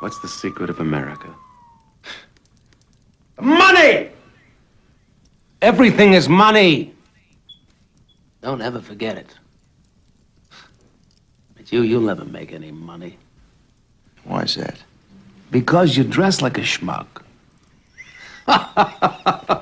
What's the secret of America? Money! Everything is money. Don't ever forget it. But you'll never make any money. Why is that? Because you dress like a schmuck.